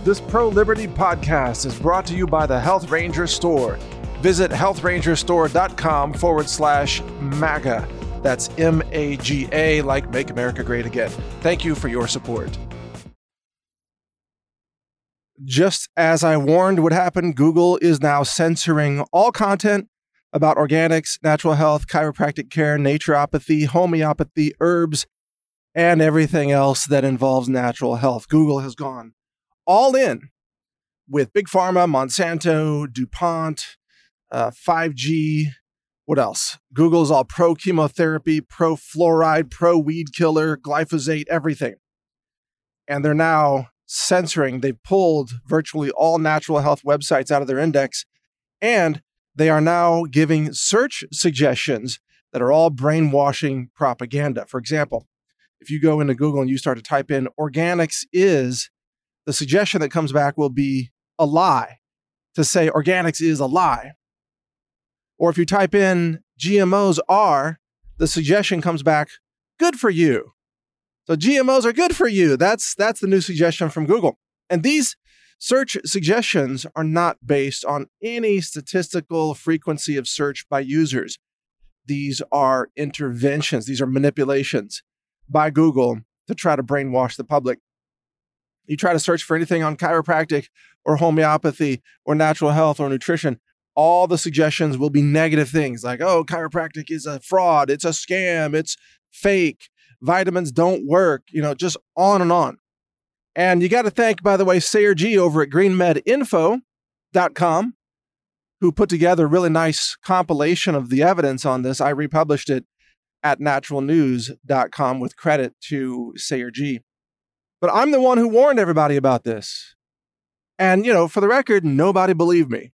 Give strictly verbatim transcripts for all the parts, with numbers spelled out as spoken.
This pro-liberty podcast is brought to you by the Health Ranger Store. Visit health ranger store dot com forward slash MAGA. That's M A G A, like Make America Great Again. Thank you for your support. Just as I warned would happen, Google is now censoring all content about organics, natural health, chiropractic care, naturopathy, homeopathy, herbs, and everything else that involves natural health. Google has gone all in with Big Pharma, Monsanto, DuPont, uh, five G. What else? Google's all pro-chemotherapy, pro-fluoride, pro-weed killer, glyphosate, everything. And they're now censoring. They've pulled virtually all natural health websites out of their index, and they are now giving search suggestions that are all brainwashing propaganda. For example, if you go into Google and you start to type in organics is, the suggestion that comes back will be a lie, to say organics is a lie. Or if you type in G M Os are, the suggestion comes back, good for you. So G M Os are good for you. That's, that's the new suggestion from Google. And these search suggestions are not based on any statistical frequency of search by users. These are interventions. These are manipulations by Google to try to brainwash the public. You try to search for anything on chiropractic or homeopathy or natural health or nutrition, all the suggestions will be negative things like, oh, chiropractic is a fraud, it's a scam, it's fake, vitamins don't work, you know, just on and on. And you got to thank, by the way, Sayer G over at green med info dot com, who put together a really nice compilation of the evidence on this. I republished it at natural news dot com with credit to Sayer G. But I'm the one who warned everybody about this. And, you know, for the record, nobody believed me.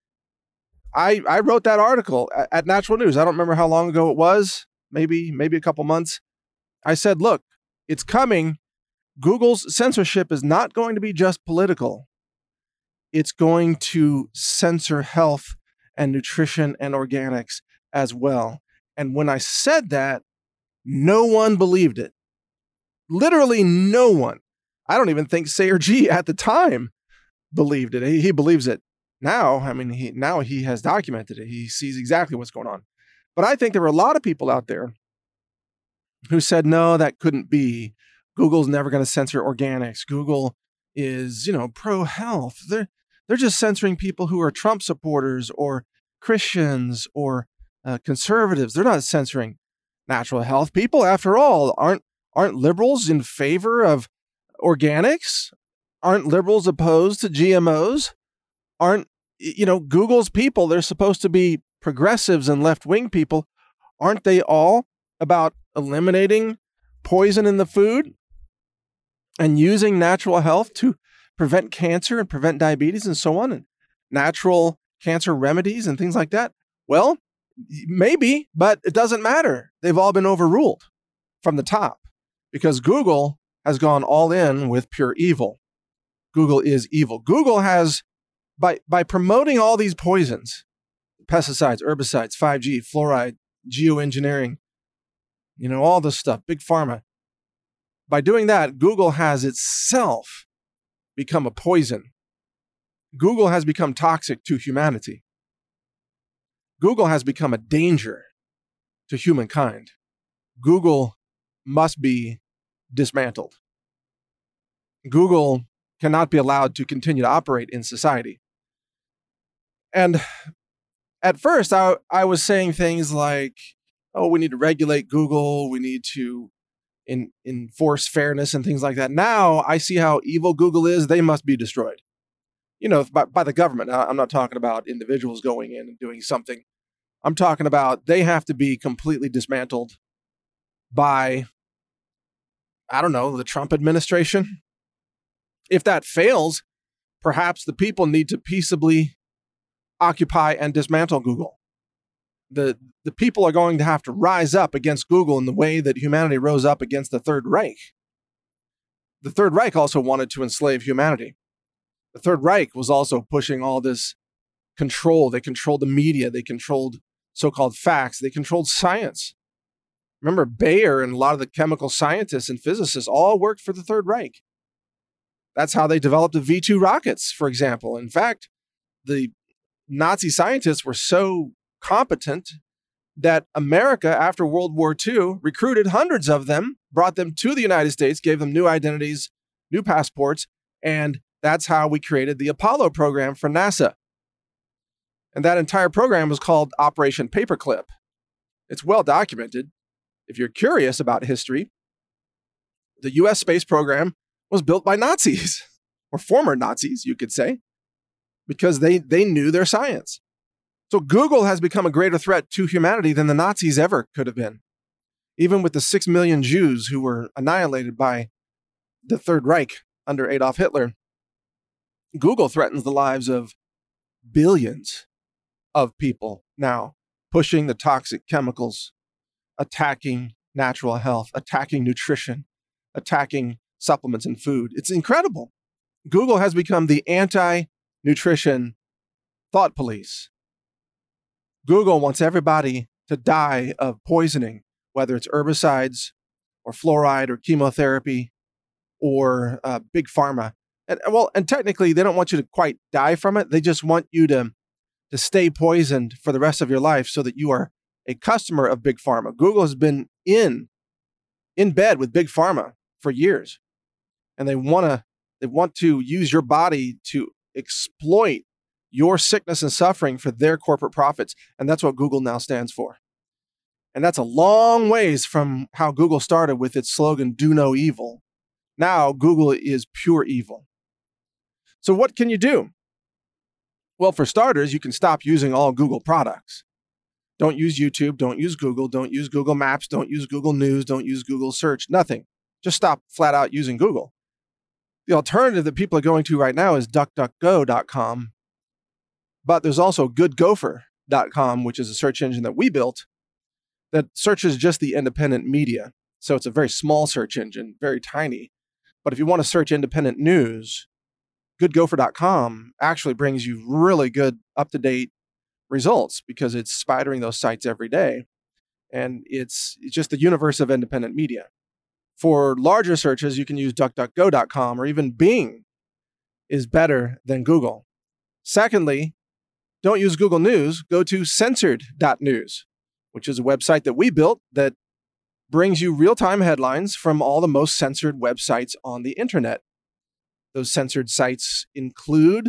I I wrote that article at, at Natural News. I don't remember how long ago it was, maybe, maybe a couple months. I said, look, it's coming. Google's censorship is not going to be just political. It's going to censor health and nutrition and organics as well. And when I said that, no one believed it. Literally no one. I don't even think Sayer G at the time believed it. He, he believes it now. I mean, he now he has documented it. He sees exactly what's going on. But I think there were a lot of people out there who said, no, that couldn't be. Google's never going to censor organics. Google is, you know, pro-health. They're, they're just censoring people who are Trump supporters or Christians or uh, conservatives. They're not censoring natural health people. After all, aren't Aren't liberals in favor of organics? Aren't liberals opposed to G M Os? Aren't, you know, Google's people, they're supposed to be progressives and left-wing people. Aren't they all about eliminating poison in the food and using natural health to prevent cancer and prevent diabetes and so on, and natural cancer remedies and things like that? Well, maybe, but it doesn't matter. They've all been overruled from the top. Because Google has gone all in with pure evil. Google is evil. Google has, by, by promoting all these poisons, pesticides, herbicides, five G, fluoride, geoengineering, you know, all this stuff, big pharma. By doing that, Google has itself become a poison. Google has become toxic to humanity. Google has become a danger to humankind. Google must be dismantled. Google cannot be allowed to continue to operate in society. And at first, I, I was saying things like, oh, we need to regulate Google. We need to in, enforce fairness and things like that. Now I see how evil Google is. They must be destroyed. You know, by, by the government. I'm not talking about individuals going in and doing something. I'm talking about they have to be completely dismantled by, I don't know, the Trump administration. If that fails, perhaps the people need to peaceably occupy and dismantle Google. The, the people are going to have to rise up against Google in the way that humanity rose up against the Third Reich. The Third Reich also wanted to enslave humanity. The Third Reich was also pushing all this control. They controlled the media. They controlled so-called facts. They controlled science. Remember, Bayer and a lot of the chemical scientists and physicists all worked for the Third Reich. That's how they developed the V two rockets, for example. In fact, the Nazi scientists were so competent that America, after World War Two, recruited hundreds of them, brought them to the United States, gave them new identities, new passports, and that's how we created the Apollo program for NASA. And that entire program was called Operation Paperclip. It's well documented. If you're curious about history, the U S space program was built by Nazis, or former Nazis, you could say, because they, they knew their science. So Google has become a greater threat to humanity than the Nazis ever could have been. Even with the six million Jews who were annihilated by the Third Reich under Adolf Hitler, Google threatens the lives of billions of people now, pushing the toxic chemicals, attacking natural health, attacking nutrition, attacking supplements and food. It's incredible. Google has become the anti-nutrition thought police. Google wants everybody to die of poisoning, whether it's herbicides or fluoride or chemotherapy or uh, big pharma. And well, and technically they don't want you to quite die from it. They just want you to, to stay poisoned for the rest of your life so that you are a customer of big pharma. Google has been in, in bed with big pharma for years. And they want to they want to use your body to exploit your sickness and suffering for their corporate profits. And that's what Google now stands for. And that's a long ways from how Google started with its slogan, do no evil. Now Google is pure evil. So what can you do? Well, for starters, you can stop using all Google products. Don't use YouTube, don't use Google, don't use Google Maps, don't use Google News, don't use Google Search, nothing. Just stop flat out using Google. The alternative that people are going to right now is duck duck go dot com. But there's also good gopher dot com, which is a search engine that we built that searches just the independent media. So it's a very small search engine, very tiny. But if you want to search independent news, good gopher dot com actually brings you really good up-to-date results because it's spidering those sites every day. And it's, it's just the universe of independent media. For larger searches, you can use duck duck go dot com, or even Bing is better than Google. Secondly, don't use Google News. Go to censored dot news, which is a website that we built that brings you real-time headlines from all the most censored websites on the internet. Those censored sites include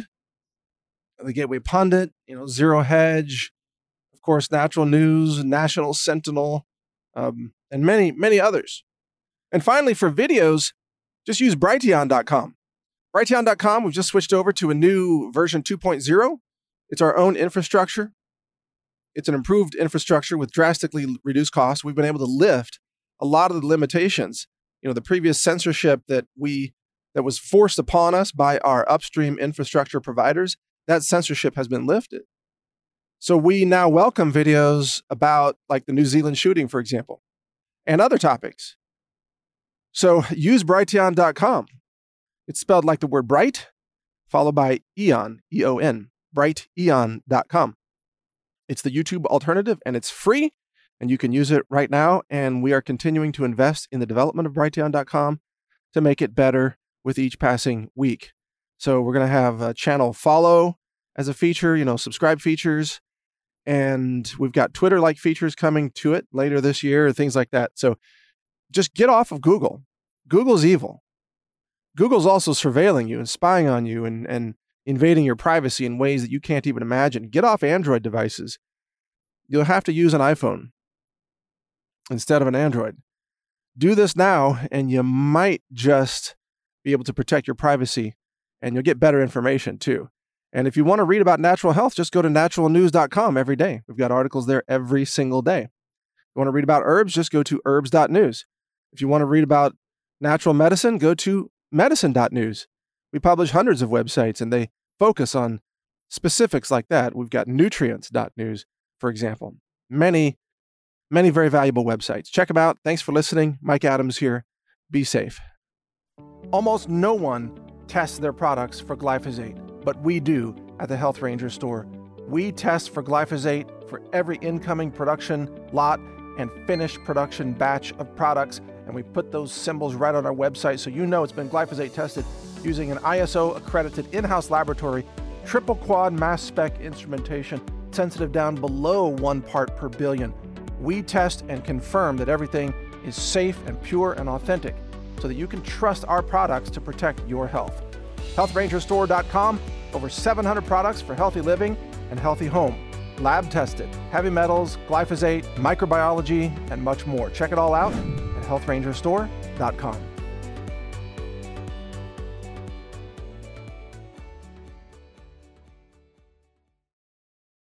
the Gateway Pundit, you know, Zero Hedge, of course, Natural News, National Sentinel, um, and many, many others. And finally, for videos, just use Brighteon dot com. Brighteon dot com, we've just switched over to a new version two point oh. It's our own infrastructure. It's an improved infrastructure with drastically reduced costs. We've been able to lift a lot of the limitations. You know, the previous censorship that we that was forced upon us by our upstream infrastructure providers, that censorship has been lifted. So we now welcome videos about like the New Zealand shooting, for example, and other topics. So use Brighteon dot com. It's spelled like the word bright, followed by Eon, E O N, Brighteon dot com. It's the YouTube alternative, and it's free, and you can use it right now. And we are continuing to invest in the development of Brighteon dot com to make it better with each passing week. So we're going to have a channel follow as a feature, you know, subscribe features, and we've got Twitter-like features coming to it later this year, things like that. So just get off of Google. Google's evil. Google's also surveilling you and spying on you and, and invading your privacy in ways that you can't even imagine. Get off Android devices. You'll have to use an iPhone instead of an Android. Do this now, and you might just be able to protect your privacy, and you'll get better information too. And if you want to read about natural health, just go to natural news dot com every day. We've got articles there every single day. If you want to read about herbs, just go to herbs dot news. If you want to read about natural medicine, go to medicine dot news. We publish hundreds of websites, and they focus on specifics like that. We've got nutrients dot news, for example. Many, many very valuable websites. Check them out. Thanks for listening. Mike Adams here. Be safe. Almost no one tests their products for glyphosate, but we do at the Health Ranger store. We test for glyphosate for every incoming production lot and finished production batch of products, and we put those symbols right on our website so you know it's been glyphosate tested using an I S O accredited in-house laboratory, triple quad mass spec instrumentation, sensitive down below one part per billion. We test and confirm that everything is safe and pure and authentic so that you can trust our products to protect your health. health ranger store dot com, over seven hundred products for healthy living and healthy home. Lab tested, heavy metals, glyphosate, microbiology, and much more. Check it all out at health ranger store dot com.